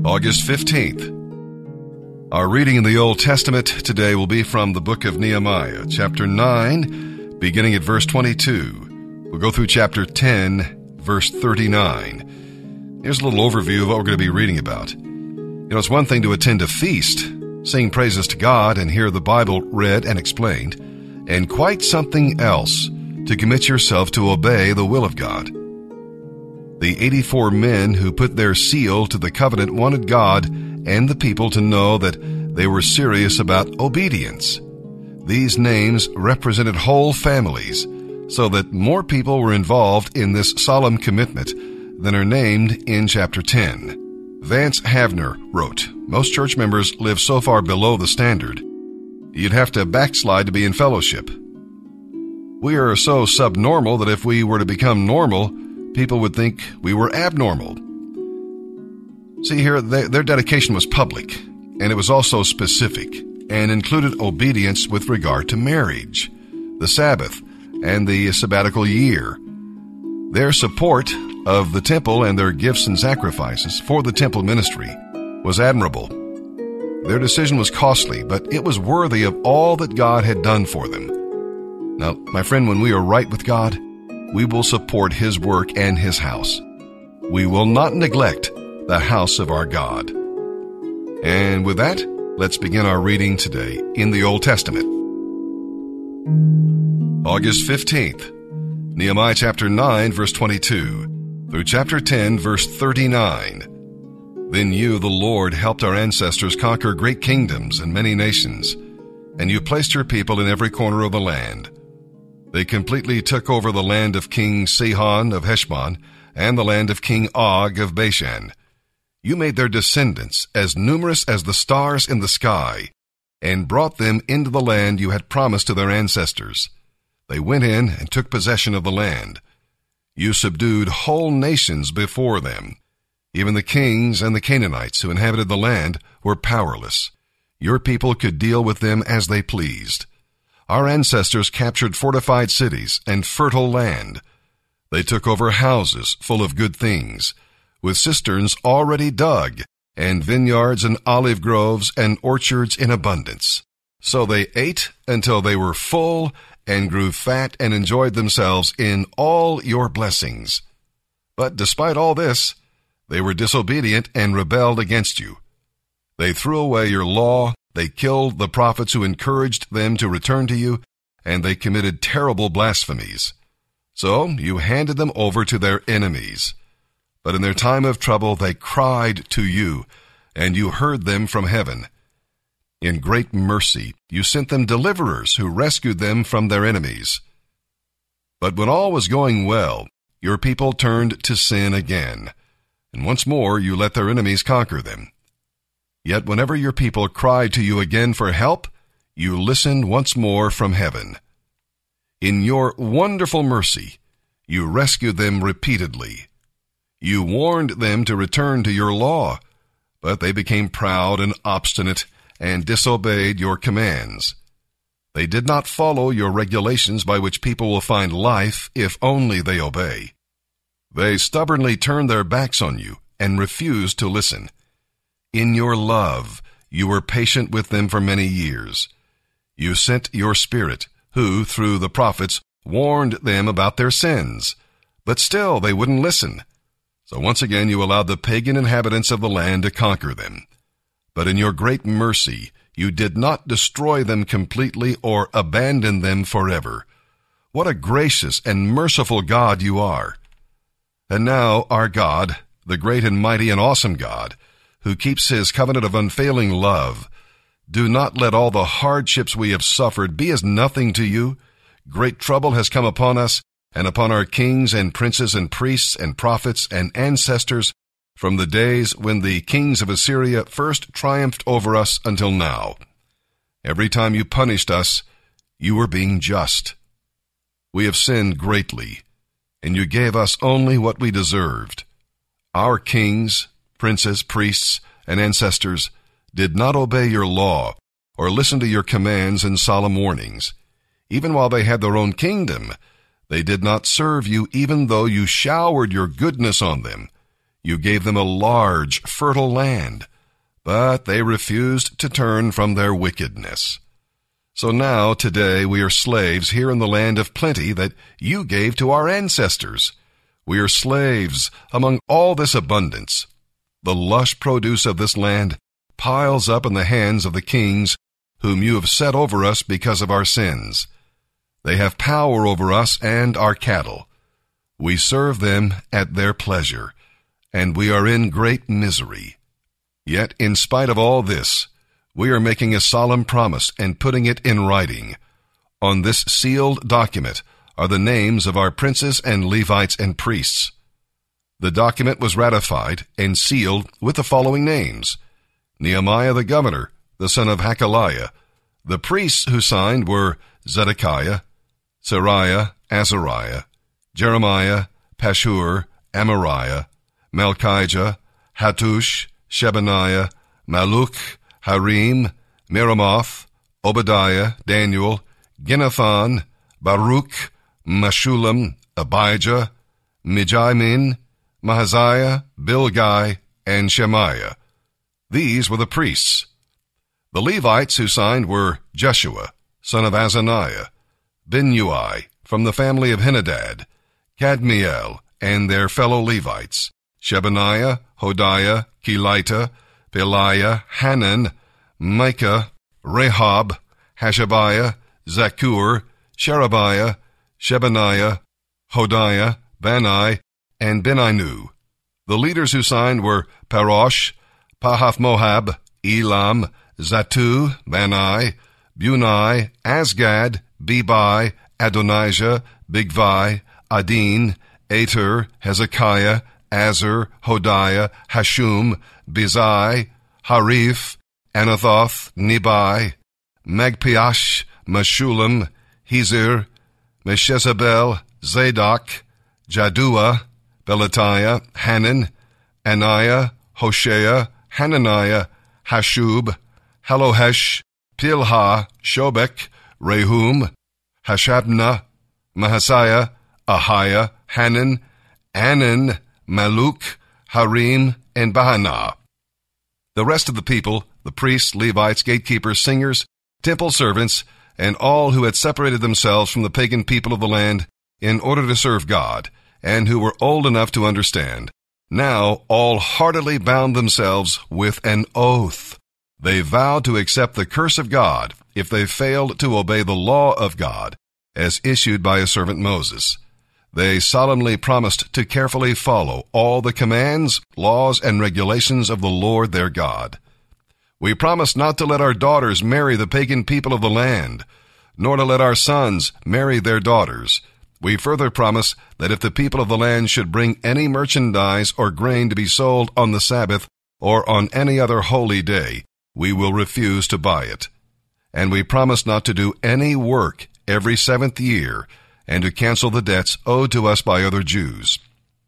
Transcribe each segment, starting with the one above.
August 15th. Our reading in the Old Testament today will be from the book of Nehemiah, chapter 9, beginning at verse 22. We'll go through chapter 10, verse 39. Here's a little overview of what we're going to be reading about. It's one thing to attend a feast, sing praises to God, and hear the Bible read and explained, and quite something else to commit yourself to obey the will of God. The 84 men who put their seal to the covenant wanted God and the people to know that they were serious about obedience. These names represented whole families, so that more people were involved in this solemn commitment than are named in chapter 10. Vance Havner wrote, "Most church members live so far below the standard, you'd have to backslide to be in fellowship. We are so subnormal that if we were to become normal, people would think we were abnormal." See here, their dedication was public, and it was also specific, and included obedience with regard to marriage, the Sabbath, and the sabbatical year. Their support of the temple and their gifts and sacrifices for the temple ministry was admirable. Their decision was costly, but it was worthy of all that God had done for them. Now, my friend, when we are right with God, we will support His work and His house. We will not neglect the house of our God. And with that, let's begin our reading today in the Old Testament. August 15th, Nehemiah chapter 9, verse 22, through chapter 10, verse 39. Then you, the Lord, helped our ancestors conquer great kingdoms and many nations, and you placed your people in every corner of the land. They completely took over the land of King Sihon of Heshbon and the land of King Og of Bashan. You made their descendants as numerous as the stars in the sky and brought them into the land you had promised to their ancestors. They went in and took possession of the land. You subdued whole nations before them. Even the kings and the Canaanites who inhabited the land were powerless. Your people could deal with them as they pleased. Our ancestors captured fortified cities and fertile land. They took over houses full of good things, with cisterns already dug, and vineyards and olive groves and orchards in abundance. So they ate until they were full and grew fat and enjoyed themselves in all your blessings. But despite all this, they were disobedient and rebelled against you. They threw away your law. They killed the prophets who encouraged them to return to you, and they committed terrible blasphemies. So you handed them over to their enemies. But in their time of trouble they cried to you, and you heard them from heaven. In great mercy you sent them deliverers who rescued them from their enemies. But when all was going well, your people turned to sin again, and once more you let their enemies conquer them. Yet whenever your people cried to you again for help, you listened once more from heaven. In your wonderful mercy, you rescued them repeatedly. You warned them to return to your law, but they became proud and obstinate and disobeyed your commands. They did not follow your regulations by which people will find life if only they obey. They stubbornly turned their backs on you and refused to listen. In your love, you were patient with them for many years. You sent your Spirit, who, through the prophets, warned them about their sins. But still they wouldn't listen. So once again you allowed the pagan inhabitants of the land to conquer them. But in your great mercy, you did not destroy them completely or abandon them forever. What a gracious and merciful God you are. And now our God, the great and mighty and awesome God, who keeps His covenant of unfailing love, do not let all the hardships we have suffered be as nothing to you. Great trouble has come upon us and upon our kings and princes and priests and prophets and ancestors from the days when the kings of Assyria first triumphed over us until now. Every time you punished us, you were being just. We have sinned greatly, and you gave us only what we deserved. Our kings, princes, priests, and ancestors did not obey your law or listen to your commands and solemn warnings. Even while they had their own kingdom, they did not serve you even though you showered your goodness on them. You gave them a large, fertile land, but they refused to turn from their wickedness. So now, today, we are slaves here in the land of plenty that you gave to our ancestors. We are slaves among all this abundance. The lush produce of this land piles up in the hands of the kings whom you have set over us because of our sins. They have power over us and our cattle. We serve them at their pleasure, and we are in great misery. Yet, in spite of all this, we are making a solemn promise and putting it in writing. On this sealed document are the names of our princes and Levites and priests. The document was ratified and sealed with the following names: Nehemiah the governor, the son of Hakaliah. The priests who signed were Zedekiah, Seraiah, Azariah, Jeremiah, Pashhur, Amariah, Malchijah, Hattush, Shebaniah, Malluch, Harim, Meremoth, Obadiah, Daniel, Ginnathan, Baruch, Meshullam, Abijah, Mijamin, Mahaziah, Bilgai, and Shemaiah. These were the priests. The Levites who signed were Jeshua, son of Azaniah, Binnui, from the family of Henadad, Kadmiel, and their fellow Levites, Shebaniah, Hodiah, Kelita, Peliah, Hanan, Micah, Rehob, Hashabiah, Zakur, Sherebiah, Shebaniah, Hodiah, Bani, and Beninu. The leaders who signed were Parosh, Pahath-Moab, Elam, Zatu, Bani, Bunai, Asgad, Bebai, Adonijah, Bigvai, Adin, Ater, Hezekiah, Azur, Hodiah, Hashum, Bizai, Harif, Anathoth, Nebai, Magpiash, Meshullam, Hezir, Meshezabel, Zadok, Jaddua, Pelatiah, Hanan, Anaiah, Hoshea, Hananiah, Hashub, Halohesh, Pilha, Shobek, Rehum, Hashabnah, Mahasiah, Ahiah, Hanan, Anan, Malluch, Harim, and Bahanah. The rest of the people, the priests, Levites, gatekeepers, singers, temple servants, and all who had separated themselves from the pagan people of the land in order to serve God, and who were old enough to understand, now all heartily bound themselves with an oath. They vowed to accept the curse of God if they failed to obey the law of God as issued by his servant Moses. They solemnly promised to carefully follow all the commands, laws, and regulations of the Lord their God. We promise not to let our daughters marry the pagan people of the land, nor to let our sons marry their daughters. We further promise that if the people of the land should bring any merchandise or grain to be sold on the Sabbath or on any other holy day, we will refuse to buy it. And we promise not to do any work every seventh year, and to cancel the debts owed to us by other Jews.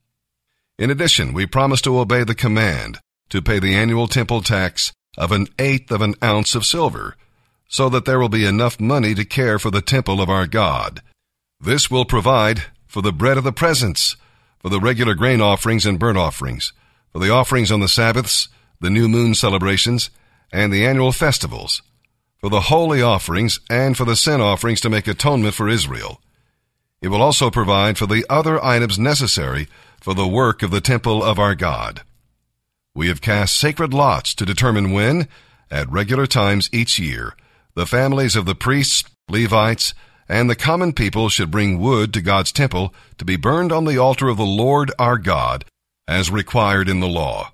In addition, we promise to obey the command to pay the annual temple tax of 1/8 of an ounce of silver, so that there will be enough money to care for the temple of our God. This will provide for the bread of the presence, for the regular grain offerings and burnt offerings, for the offerings on the Sabbaths, the new moon celebrations, and the annual festivals, for the holy offerings, and for the sin offerings to make atonement for Israel. It will also provide for the other items necessary for the work of the temple of our God. We have cast sacred lots to determine when, at regular times each year, the families of the priests, Levites, and the common people should bring wood to God's temple to be burned on the altar of the Lord our God, as required in the law.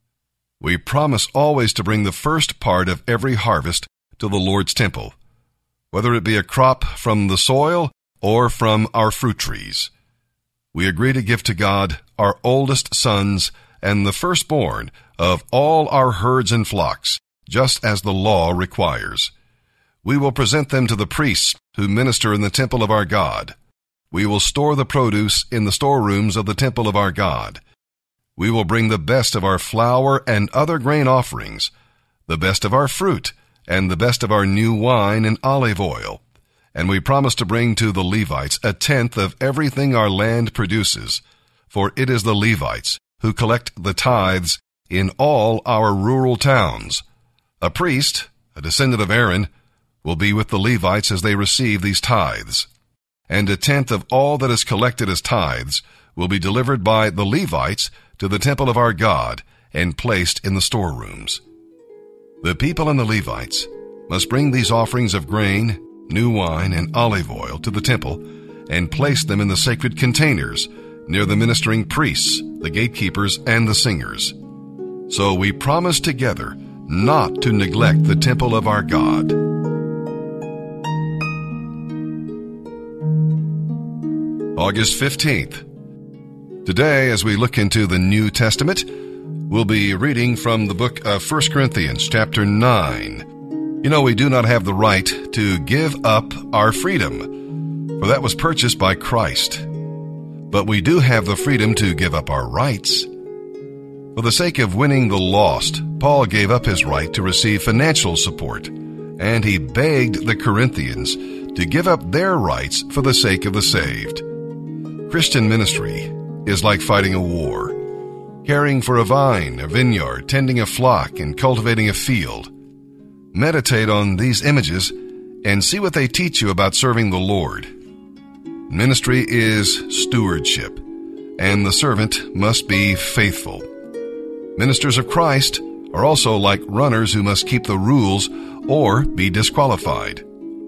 We promise always to bring the first part of every harvest to the Lord's temple, whether it be a crop from the soil or from our fruit trees. We agree to give to God our oldest sons and the firstborn of all our herds and flocks, just as the law requires. We will present them to the priests who minister in the temple of our God. We will store the produce in the storerooms of the temple of our God. We will bring the best of our flour and other grain offerings, the best of our fruit, and the best of our new wine and olive oil. And we promise to bring to the Levites 1/10 of everything our land produces, for it is the Levites who collect the tithes in all our rural towns. A priest, a descendant of Aaron, will be with the Levites as they receive these tithes. And a tenth of all that is collected as tithes will be delivered by the Levites to the temple of our God and placed in the storerooms. The people and the Levites must bring these offerings of grain, new wine, and olive oil to the temple and place them in the sacred containers near the ministering priests, the gatekeepers, and the singers. So we promise together not to neglect the temple of our God. August 15th. Today, as we look into the New Testament, we'll be reading from the book of 1 Corinthians chapter 9. You know, we do not have the right to give up our freedom, for that was purchased by Christ. But we do have the freedom to give up our rights. For the sake of winning the lost, Paul gave up his right to receive financial support, and he begged the Corinthians to give up their rights for the sake of the saved. Christian ministry is like fighting a war, caring for a vine, a vineyard, tending a flock, and cultivating a field. Meditate on these images and see what they teach you about serving the Lord. Ministry is stewardship, and the servant must be faithful. Ministers of Christ are also like runners who must keep the rules or be disqualified.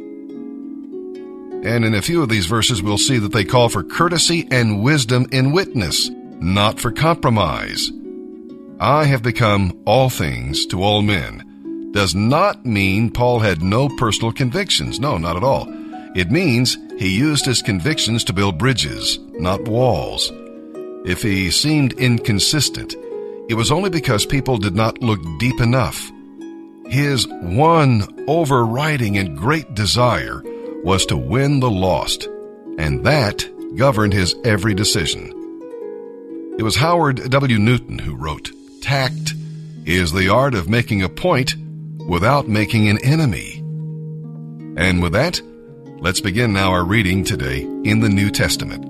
And in a few of these verses, we'll see that they call for courtesy and wisdom in witness, not for compromise. I have become all things to all men does not mean Paul had no personal convictions. No, not at all. It means he used his convictions to build bridges, not walls. If he seemed inconsistent, it was only because people did not look deep enough. His one overriding and great desire was to win the lost, and that governed his every decision. It was Howard W. Newton who wrote, "Tact is the art of making a point without making an enemy." And with that, let's begin now our reading today in the New Testament.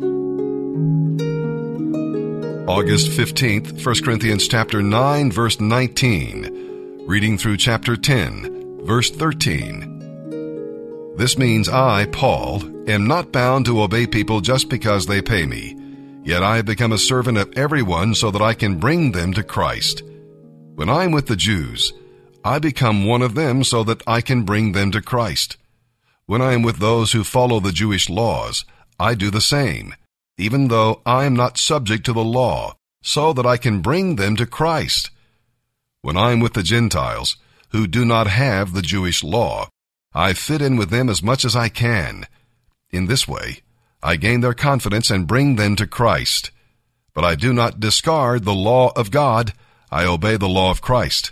August 15th, 1 Corinthians chapter 9, verse 19, reading through chapter 10, verse 13. This means I, Paul, am not bound to obey people just because they pay me. Yet I have become a servant of everyone so that I can bring them to Christ. When I am with the Jews, I become one of them so that I can bring them to Christ. When I am with those who follow the Jewish laws, I do the same, even though I am not subject to the law, so that I can bring them to Christ. When I am with the Gentiles, who do not have the Jewish law, I fit in with them as much as I can. In this way, I gain their confidence and bring them to Christ. But I do not discard the law of God, I obey the law of Christ.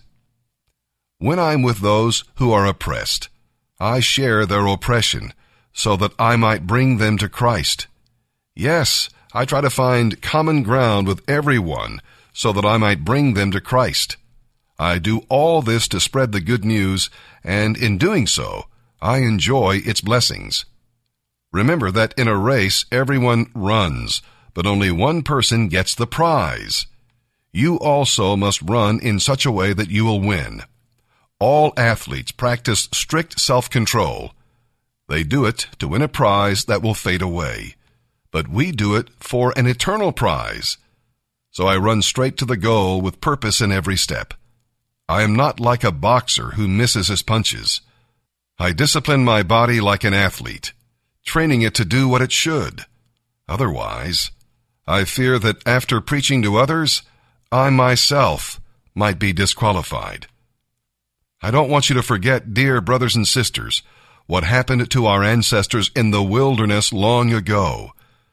When I am with those who are oppressed, I share their oppression, so that I might bring them to Christ. Yes, I try to find common ground with everyone, so that I might bring them to Christ. I do all this to spread the good news, and in doing so, I enjoy its blessings. Remember that in a race, everyone runs, but only one person gets the prize. You also must run in such a way that you will win. All athletes practice strict self-control. They do it to win a prize that will fade away, but we do it for an eternal prize. So I run straight to the goal with purpose in every step. I am not like a boxer who misses his punches. I discipline my body like an athlete, training it to do what it should. Otherwise, I fear that after preaching to others, I myself might be disqualified. I don't want you to forget, dear brothers and sisters, what happened to our ancestors in the wilderness long ago.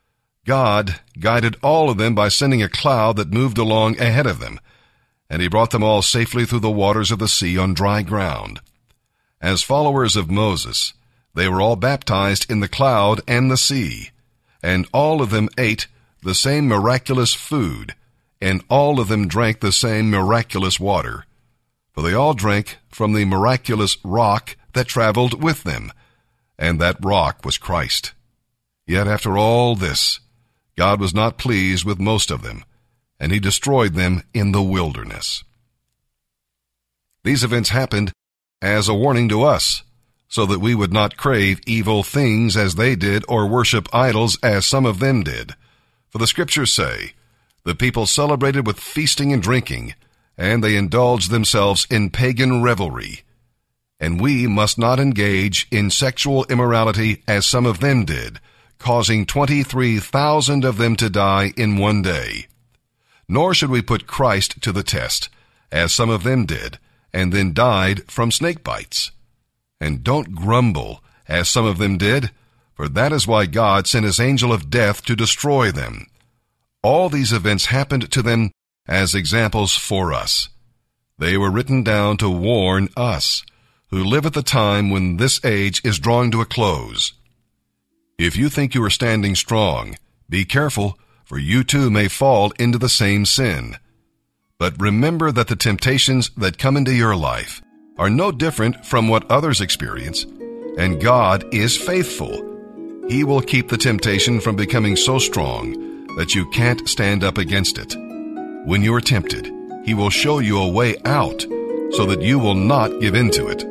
God guided all of them by sending a cloud that moved along ahead of them, and he brought them all safely through the waters of the sea on dry ground. As followers of Moses, they were all baptized in the cloud and the sea, and all of them ate the same miraculous food, and all of them drank the same miraculous water. For they all drank from the miraculous rock that traveled with them, and that rock was Christ. Yet after all this, God was not pleased with most of them, and he destroyed them in the wilderness. These events happened as a warning to us, so that we would not crave evil things as they did or worship idols as some of them did. For the scriptures say, the people celebrated with feasting and drinking, and they indulged themselves in pagan revelry. And we must not engage in sexual immorality as some of them did, causing 23,000 of them to die in one day. Nor should we put Christ to the test, as some of them did, and then died from snake bites. And don't grumble, as some of them did, for that is why God sent his angel of death to destroy them. All these events happened to them as examples for us. They were written down to warn us, who live at the time when this age is drawing to a close. If you think you are standing strong, be careful, for you too may fall into the same sin. But remember that the temptations that come into your life are no different from what others experience, and God is faithful. He will keep the temptation from becoming so strong that you can't stand up against it. When you are tempted, he will show you a way out so that you will not give in to it.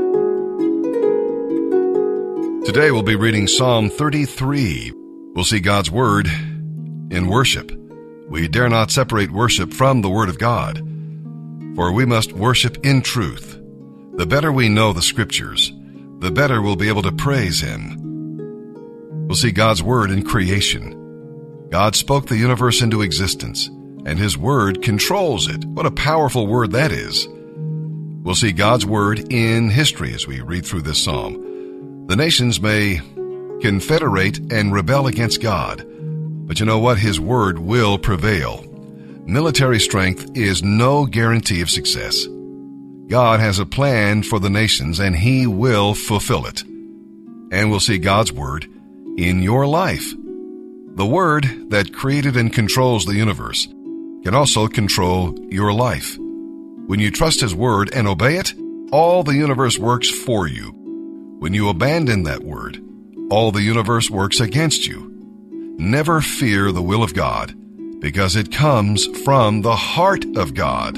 Today we'll be reading Psalm 33. We'll see God's Word in worship. We dare not separate worship from the Word of God, for we must worship in truth. The better we know the Scriptures, the better we'll be able to praise Him. We'll see God's Word in creation. God spoke the universe into existence, and His Word controls it. What a powerful word that is. We'll see God's Word in history as we read through this psalm. The nations may confederate and rebel against God, but you know what? His Word will prevail. Military strength is no guarantee of success. God has a plan for the nations, and He will fulfill it. And we'll see God's Word in your life. The Word that created and controls the universe can also control your life. When you trust His Word and obey it, all the universe works for you. When you abandon that Word, all the universe works against you. Never fear the will of God, because it comes from the heart of God.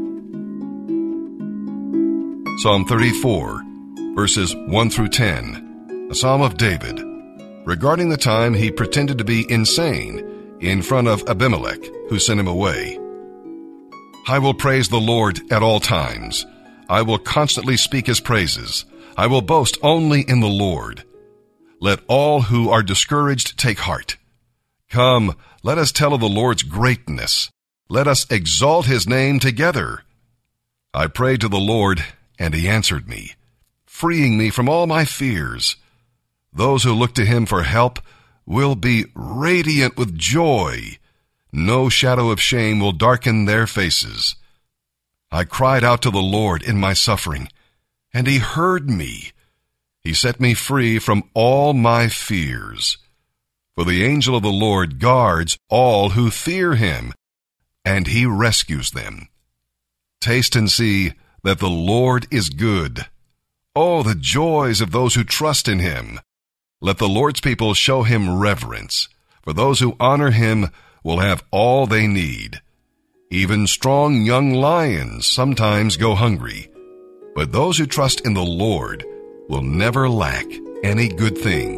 Psalm 34, verses 1 through 10, a psalm of David, regarding the time he pretended to be insane in front of Abimelech, who sent him away. I will praise the Lord at all times. I will constantly speak His praises. I will boast only in the Lord. Let all who are discouraged take heart. Come, let us tell of the Lord's greatness. Let us exalt His name together. I prayed to the Lord, and He answered me, freeing me from all my fears. Those who look to Him for help will be radiant with joy. No shadow of shame will darken their faces. I cried out to the Lord in my suffering, and He heard me. He set me free from all my fears. For the angel of the Lord guards all who fear Him, and He rescues them. Taste and see that the Lord is good. Oh, the joys of those who trust in Him. Let the Lord's people show Him reverence, for those who honor Him will have all they need. Even strong young lions sometimes go hungry, but those who trust in the Lord will never lack any good thing.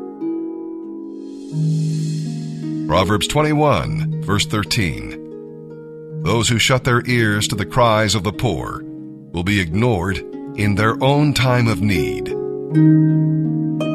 Proverbs 21, verse 13. Those who shut their ears to the cries of the poor will be ignored in their own time of need.